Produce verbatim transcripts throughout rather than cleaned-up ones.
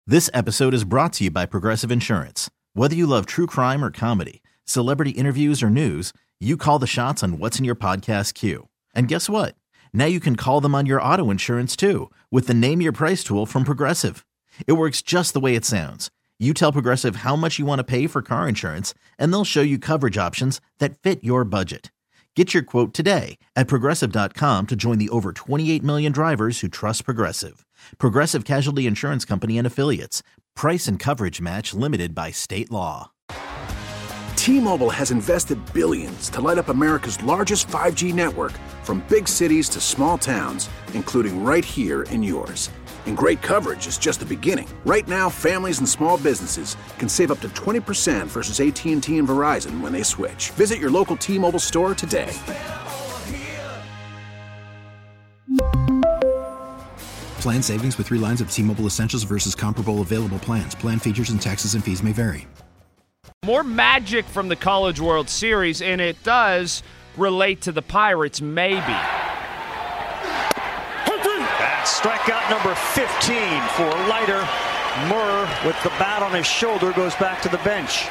This episode is brought to you by Progressive Insurance. Whether you love true crime or comedy, celebrity interviews or news, you call the shots on what's in your podcast queue. And guess what? Now you can call them on your auto insurance too with the Name Your Price tool from Progressive. It works just the way it sounds. You tell Progressive how much you want to pay for car insurance, and they'll show you coverage options that fit your budget. Get your quote today at Progressive dot com to join the over twenty-eight million drivers who trust Progressive. Progressive Casualty Insurance Company and Affiliates. Price and coverage match limited by state law. T-Mobile has invested billions to light up America's largest five G network, from big cities to small towns, including right here in yours. And great coverage is just the beginning. Right now, families and small businesses can save up to twenty percent versus A T and T and Verizon when they switch. Visit your local T-Mobile store today. Plan savings with three lines of T-Mobile Essentials versus comparable available plans. Plan features and taxes and fees may vary. More magic from the College World Series, and it does relate to the Pirates, maybe. That's strikeout number fifteen for Leiter. Murr, with the bat on his shoulder, goes back to the bench.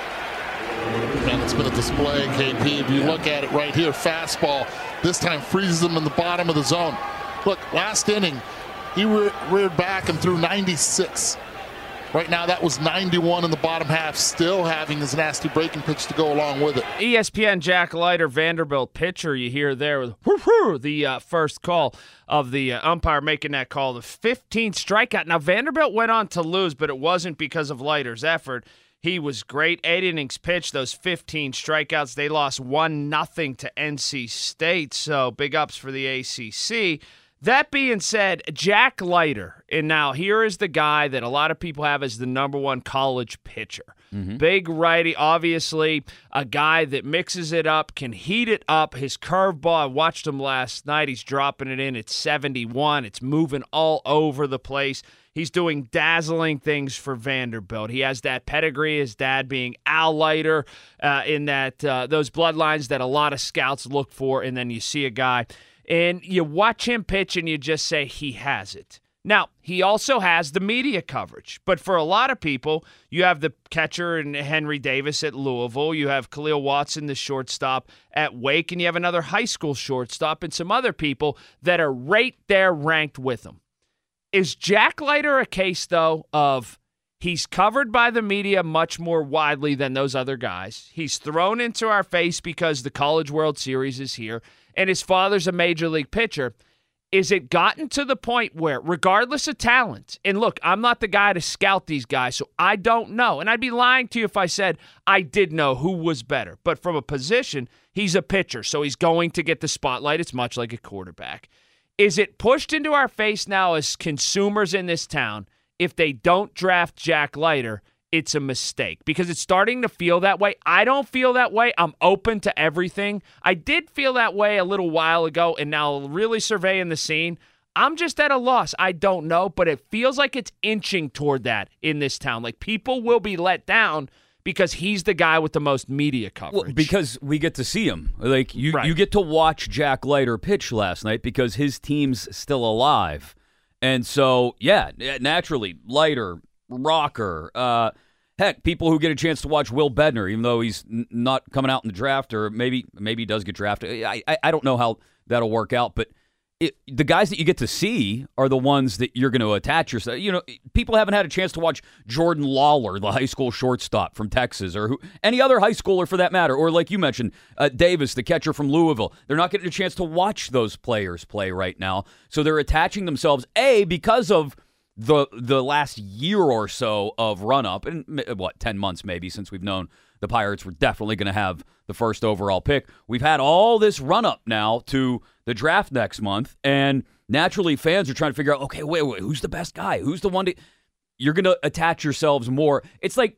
And it's been a display, K P. If you look at it right here, fastball, this time freezes him in the bottom of the zone. Look, last inning, he re- reared back and threw ninety-six. Right now, that was ninety-one in the bottom half, still having his nasty breaking pitch to go along with it. E S P N Jack Leiter, Vanderbilt pitcher, you hear there with whoo-hoo, the uh, first call of the uh, umpire making that call, the fifteenth strikeout. Now, Vanderbilt went on to lose, but it wasn't because of Leiter's effort. He was great. Eight innings pitched, those fifteen strikeouts. They lost one nothing to N C State, so big ups for the A C C. That being said, Jack Leiter, and now here is the guy that a lot of people have as the number one college pitcher. Mm-hmm. Big righty, obviously, a guy that mixes it up, can heat it up. His curveball, I watched him last night. He's dropping it in at seventy-one. It's moving all over the place. He's doing dazzling things for Vanderbilt. He has that pedigree, his dad being Al Leiter, uh, in that uh, those bloodlines that a lot of scouts look for, and then you see a guy and you watch him pitch and you just say he has it. Now, he also has the media coverage. But for a lot of people, you have the catcher and Henry Davis at Louisville. You have Khalil Watson, the shortstop at Wake. And you have another high school shortstop and some other people that are right there ranked with him. Is Jack Leiter a case, though, of he's covered by the media much more widely than those other guys? He's thrown into our face because the College World Series is here, and his father's a major league pitcher. Is it gotten to the point where, regardless of talent, and look, I'm not the guy to scout these guys, so I don't know. And I'd be lying to you if I said I did know who was better. But from a position, he's a pitcher, so he's going to get the spotlight. It's much like a quarterback. Is it pushed into our face now as consumers in this town, if they don't draft Jack Leiter, it's a mistake? Because it's starting to feel that way. I don't feel that way. I'm open to everything. I did feel that way a little while ago, and now really surveying the scene, I'm just at a loss. I don't know, but it feels like it's inching toward that in this town. Like, people will be let down because he's the guy with the most media coverage. Well, because we get to see him. Like, you, right. you get to watch Jack Leiter pitch last night because his team's still alive. And so, yeah, naturally, Leiter, Rocker, uh, heck, people who get a chance to watch Will Bednar, even though he's n- not coming out in the draft, or maybe maybe he does get drafted. I, I, I don't know how that'll work out, but it, the guys that you get to see are the ones that you're going to attach yourself. You know, people haven't had a chance to watch Jordan Lawler, the high school shortstop from Texas, or who, any other high schooler for that matter, or like you mentioned, uh, Davis, the catcher from Louisville. They're not getting a chance to watch those players play right now, so they're attaching themselves, A, because of the the last year or so of run-up, and what, ten months maybe since we've known the Pirates were definitely going to have the first overall pick. We've had all this run-up now to the draft next month, and naturally fans are trying to figure out, okay, wait, wait, who's the best guy? Who's the one to... You're going to attach yourselves more. It's like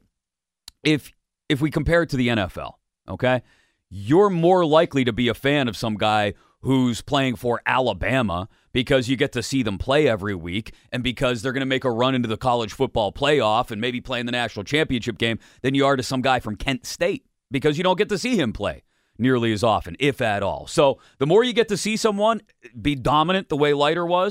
if if we compare it to the N F L, okay? You're more likely to be a fan of some guy who's playing for Alabama because you get to see them play every week, and because they're going to make a run into the college football playoff and maybe play in the national championship game, than you are to some guy from Kent State, because you don't get to see him play nearly as often, if at all. So the more you get to see someone be dominant the way Leiter was,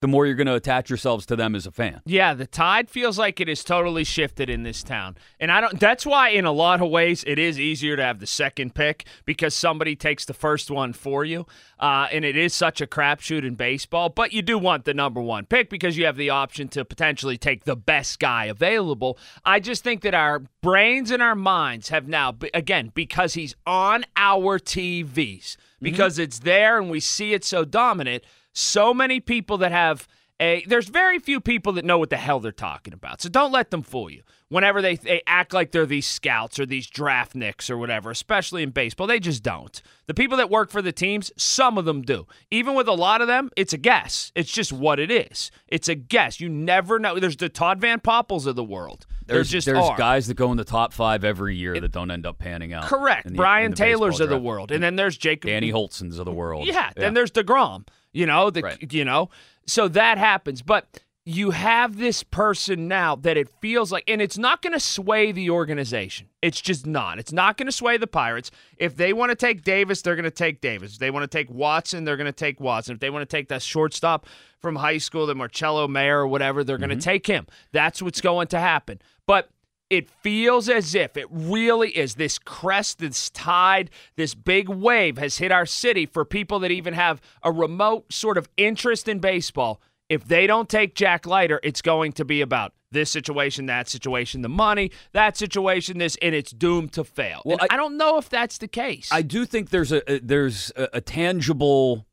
the more you're going to attach yourselves to them as a fan. Yeah, the tide feels like it is totally shifted in this town. And I don't that's why in a lot of ways it is easier to have the second pick because somebody takes the first one for you. Uh, and it is such a crapshoot in baseball, but you do want the number one pick because you have the option to potentially take the best guy available. I just think that our brains and our minds have now, again, because he's on our T Vs, because mm-hmm. it's there and we see it so dominant, so many people that have a – there's very few people that know what the hell they're talking about, so don't let them fool you. Whenever they, they act like they're these scouts or these draft nicks or whatever, especially in baseball, they just don't. The people that work for the teams, some of them do. Even with a lot of them, it's a guess. It's just what it is. It's a guess. You never know. There's the Todd Van Poppels of the world. There's just there's are. guys that go in the top five every year it, that don't end up panning out. Correct. The, Brian the Taylor's of the draft. world. And then there's Jacob. Danny Holtzens of the world. Yeah. yeah. Then there's DeGrom. You know, the, right. you know. So that happens. But you have this person now that it feels like, and it's not going to sway the organization. It's just not. It's not going to sway the Pirates. If they want to take Davis, they're going to take Davis. If they want to take Watson, they're going to take Watson. If they want to take that shortstop from high school, the Marcello Mayer or whatever, they're mm-hmm. going to take him. That's what's going to happen. But it feels as if it really is this crest, this tide, this big wave has hit our city for people that even have a remote sort of interest in baseball. If they don't take Jack Leiter, it's going to be about this situation, that situation, the money, that situation, this, and it's doomed to fail. Well, I, I don't know if that's the case. I do think there's a, a there's a, a tangible,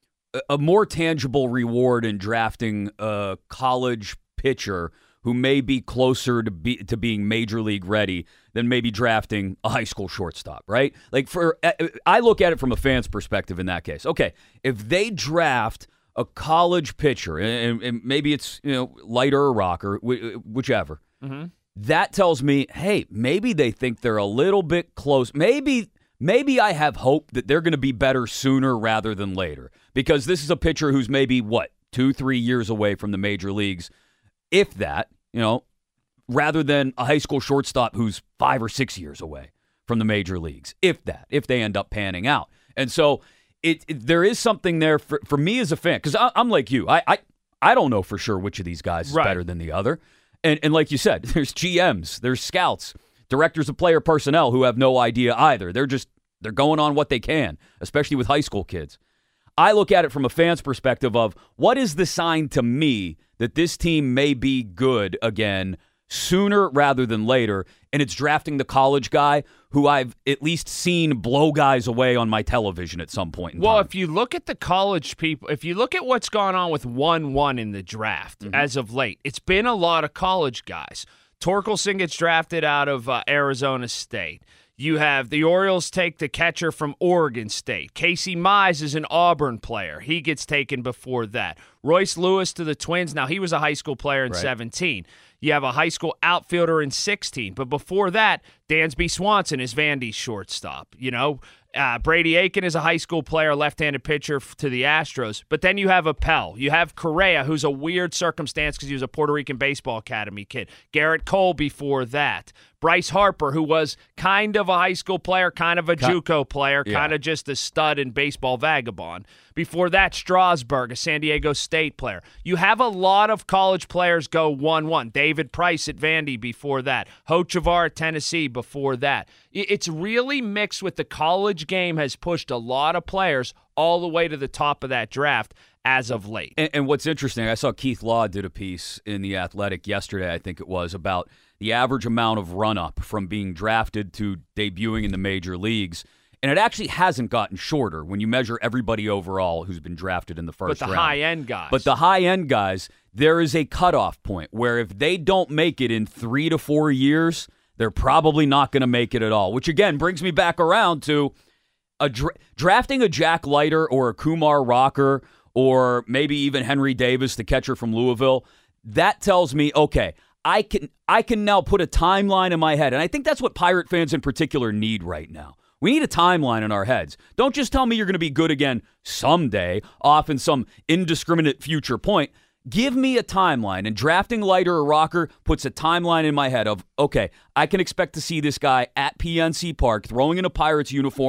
a more tangible reward in drafting a college pitcher who may be closer to be to being major league ready than maybe drafting a high school shortstop, right? Like for I look at it from a fan's perspective in that case. Okay, if they draft a college pitcher, and, and maybe it's you know Leiter or Rocker, whichever. Mm-hmm. That tells me, hey, maybe they think they're a little bit close. Maybe, maybe I have hope that they're going to be better sooner rather than later because this is a pitcher who's maybe what two, three years away from the major leagues, if that, you know, rather than a high school shortstop who's five or six years away from the major leagues, if that, if they end up panning out, and so. It, it, there is something there for, for me as a fan, because I'm like you. I, I I don't know for sure which of these guys is right. better than the other. And and like you said, there's G Ms, there's scouts, directors of player personnel who have no idea either. They're just they're going on what they can, especially with high school kids. I look at it from a fan's perspective of what is the sign to me that this team may be good again sooner rather than later, and it's drafting the college guy who I've at least seen blow guys away on my television at some point in well, time. If you look at the college people, if you look at what's gone on with one one in the draft mm-hmm. as of late, it's been a lot of college guys. Torkelson gets drafted out of uh, Arizona State. You have the Orioles take the catcher from Oregon State. Casey Mize is an Auburn player. He gets taken before that. Royce Lewis to the Twins. Now, he was a high school player in right. seventeen. You have a high school outfielder in sixteen. But before that, Dansby Swanson is Vandy's shortstop. You know, uh, Brady Aiken is a high school player, left-handed pitcher f- to the Astros. But then you have Appel. You have Correa, who's a weird circumstance because he was a Puerto Rican Baseball Academy kid. Garrett Cole before that. Bryce Harper, who was kind of a high school player, kind of a Ki- JUCO player, yeah. kind of just a stud and baseball vagabond. Before that, Strasburg, a San Diego State player. You have a lot of college players go one one. David Price at Vandy before that. Hochevar at Tennessee before that. It's really mixed with the college game has pushed a lot of players all the way to the top of that draft as of late. And, and what's interesting, I saw Keith Law did a piece in The Athletic yesterday, I think it was, about the average amount of run-up from being drafted to debuting in the major leagues. And it actually hasn't gotten shorter when you measure everybody overall who's been drafted in the first round. But the round. high-end guys. But the high-end guys, there is a cutoff point where if they don't make it in three to four years, they're probably not going to make it at all, which, again, brings me back around to a dra- drafting a Jack Leiter or a Kumar Rocker or maybe even Henry Davis, the catcher from Louisville. That tells me, okay, I can I can now put a timeline in my head. And I think that's what Pirate fans in particular need right now. We need a timeline in our heads. Don't just tell me you're going to be good again someday, off in some indiscriminate future point. Give me a timeline. And drafting Leiter or Rocker puts a timeline in my head of, okay, I can expect to see this guy at P N C Park throwing in a Pirates uniform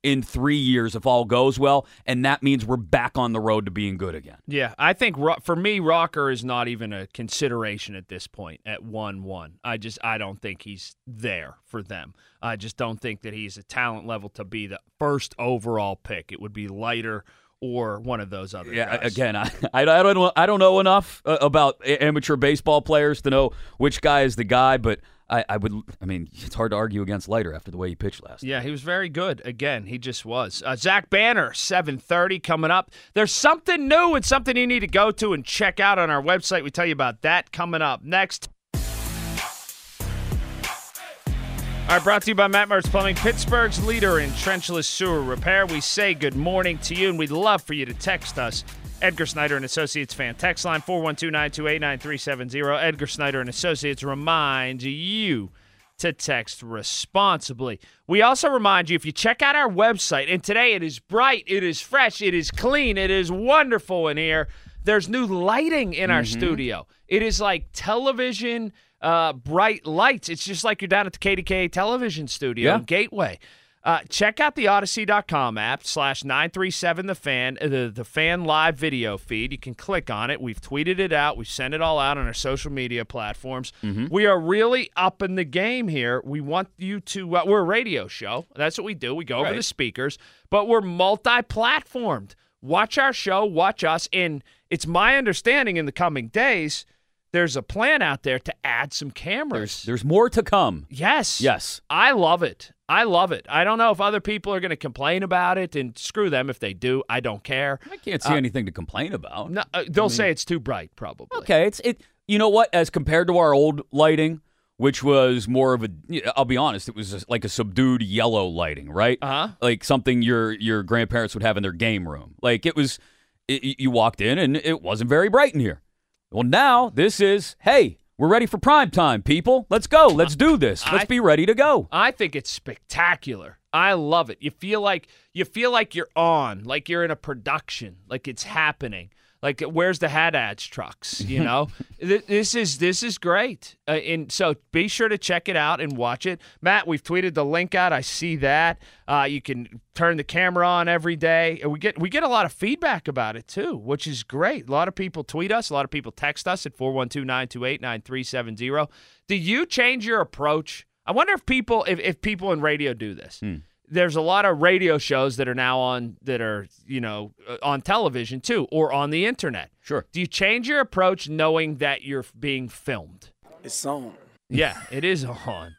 in three years if all goes well, and that means we're back on the road to being good again. Yeah, I think Ro- for me, Rocker is not even a consideration at this point at one one. I just I don't think he's there for them. I just don't think that he's a talent level to be the first overall pick. It would be Leiter or one of those other yeah, guys. Again, I, I, don't know, I don't know enough uh, about amateur baseball players to know which guy is the guy, but I, I would. I mean, it's hard to argue against Leiter after the way he pitched last. Yeah, he was very good. Again, he just was. Uh, Zach Banner, seven thirty coming up. There's something new and something you need to go to and check out on our website. We tell you about that coming up next. All right, brought to you by Matt Mertz Plumbing, Pittsburgh's leader in trenchless sewer repair. We say good morning to you, and we'd love for you to text us. Edgar Snyder and Associates fan text line four one two, nine two eight, nine three seven zero. Edgar Snyder and Associates reminds you to text responsibly. We also remind you, if you check out our website, and today it is bright, it is fresh, it is clean, it is wonderful in here. There's new lighting in our mm-hmm. studio. It is like television uh, bright lights. It's just like you're down at the K D K A television studio yeah. in Gateway. Uh, check out the Odyssey dot com app slash nine three seven the fan, the, the fan live video feed. You can click on it. We've tweeted it out. We've sent it all out on our social media platforms. Mm-hmm. We are really up in the game here. We want you to, uh, we're a radio show. That's what we do. We go over right. the speakers, but we're multi-platformed. Watch our show, watch us. And it's my understanding in the coming days, there's a plan out there to add some cameras. There's, there's more to come. Yes. Yes. I love it. I love it. I don't know if other people are going to complain about it, and screw them if they do. I don't care. I can't see uh, anything to complain about. No, uh, they'll I mean, say it's too bright, probably. Okay. It's it. You know what? As compared to our old lighting, which was more of a, I'll be honest, it was like a subdued yellow lighting, right? Uh-huh. Like something your your grandparents would have in their game room. Like it was, it, you walked in and it wasn't very bright in here. Well, now this is, hey, we're ready for prime time, people. Let's go. Let's do this. Let's I, be ready to go. I think it's spectacular. I love it. You feel like you feel like you're on, like you're in a production, like it's happening. Like, where's the Haddad's trucks? You know, this is this is great. Uh, and so be sure to check it out and watch it. Matt, we've tweeted the link out. I see that. Uh, you can turn the camera on every day. And we get we get a lot of feedback about it too, which is great. A lot of people tweet us. A lot of people text us at four one two, nine two eight, nine three seven zero. Do you change your approach? I wonder if people if, if people in radio do this. Hmm. There's a lot of radio shows that are now on that are, you know, on television too, or on the internet. Sure. Do you change your approach knowing that you're being filmed? It's on. Yeah, it is on.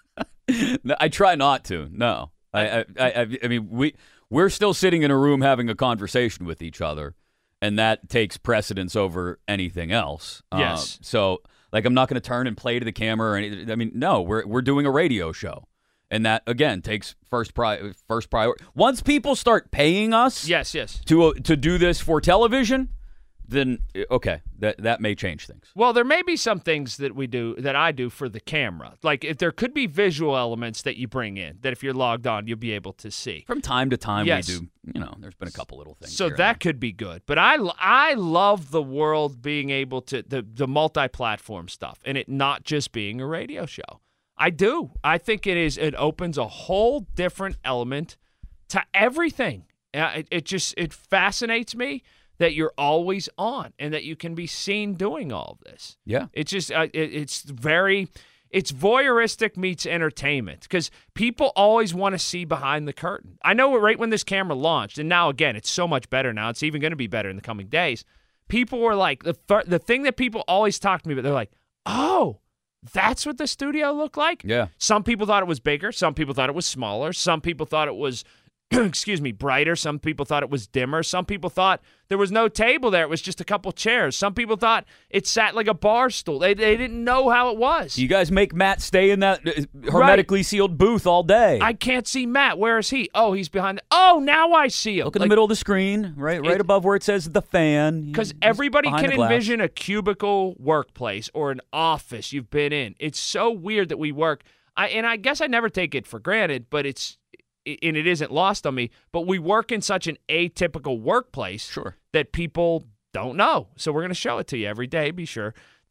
No, I try not to. No, I, I, I, I mean, we we're still sitting in a room having a conversation with each other, and that takes precedence over anything else. Yes. Uh, so, like, I'm not going to turn and play to the camera or anything. I mean, no, we're we're doing a radio show. And that, again, takes first pri- first priority. Once people start paying us yes, yes. to uh, to do this for television, then, okay, that that may change things. Well, there may be some things that we do, that I do for the camera. Like, if there could be visual elements that you bring in, that if you're logged on, you'll be able to see. From time to time, yes. we do, you know, there's been a couple little things. So that could be good. But I, I love the world being able to, the, the multi-platform stuff, and it not just being a radio show. I do. I think it is. It opens a whole different element to everything. Uh, it, it just it fascinates me that you're always on and that you can be seen doing all of this. Yeah. It's just uh, it, it's very it's voyeuristic meets entertainment because people always want to see behind the curtain. I know right when this camera launched, and now again it's so much better now. It's even going to be better in the coming days. People were like the th- the thing that people always talk to me about. They're like, oh. That's what the studio looked like? Yeah. Some people thought it was bigger. Some people thought it was smaller. Some people thought it was, excuse me, brighter. Some people thought it was dimmer. Some people thought there was no table there. It was just a couple chairs. Some people thought it sat like a bar stool. They they didn't know how it was. You guys make Matt stay in that hermetically right. sealed booth all day. I can't see Matt. Where is he? Oh, he's behind. The, oh, now I see him. Look in like, the middle of the screen, right right it, above where it says the fan. Because everybody can envision a cubicle workplace or an office you've been in. It's so weird that we work. I And I guess I never take it for granted, but it's and it isn't lost on me, but we work in such an atypical workplace sure. that people don't know. So we're going to show it to you every day. Be sure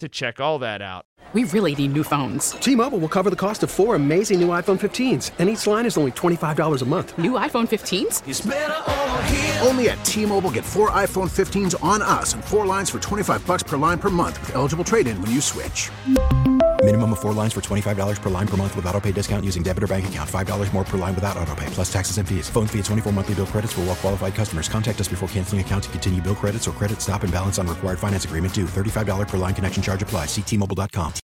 to check all that out. We really need new phones. T-Mobile will cover the cost of four amazing new iPhone fifteens, and each line is only twenty-five dollars a month. New iPhone fifteens? It's better over here. Only at T-Mobile, get four iPhone fifteens on us and four lines for twenty-five dollars per line per month with eligible trade-in when you switch. Minimum of four lines for twenty-five dollars per line per month with autopay discount using debit or bank account. five dollars more per line without autopay, plus taxes and fees. Phone fee at twenty-four monthly bill credits for well-qualified customers. Contact us before canceling account to continue bill credits or credit stop and balance on required finance agreement due. thirty-five dollars per line connection charge applies. See T Mobile dot com.